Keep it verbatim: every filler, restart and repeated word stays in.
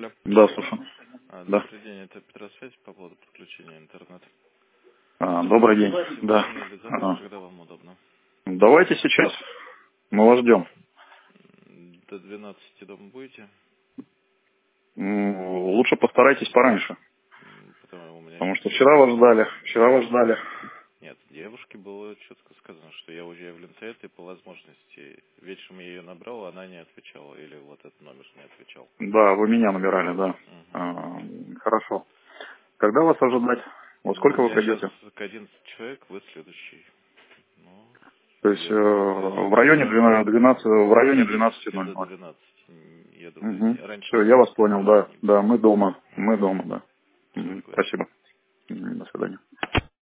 Алло. Да, слушаю. А, Да. добрый день, это Петросвязь по поводу подключения интернета. А, добрый день. Да. Сегодня или завтра, А, когда вам удобно? давайте сейчас. Мы вас ждем. М, До двенадцати дома будете? М, Лучше постарайтесь пораньше. М, Потому у меня Потому что сейчас вчера вас девушка... ждали. Вчера вас ждали. Нет, девушке было четко сказано, что я уезжаю в Ленцет, и по возможности вечером я ее набрал, она не отвечала, или вот этот номер не отвечал. Да, вы меня набирали, да. Мгм. А, хорошо. Когда вас ожидать? Во Ну, сколько вы я сейчас придете? к одиннадцати человек, вы следующий. Ну, То есть э, где-то после, в после районе завтрака. двенадцати, в С районе двенадцати одиннати ноль до ноль. двенадцати. Я думаю, Угу. не- раньше Все, я вас двенадцати понял, точно да. не Да, буду. мы дома. Мы Угу. дома, да. Все, Мгм. договорились. Спасибо. Мгм. До свидания.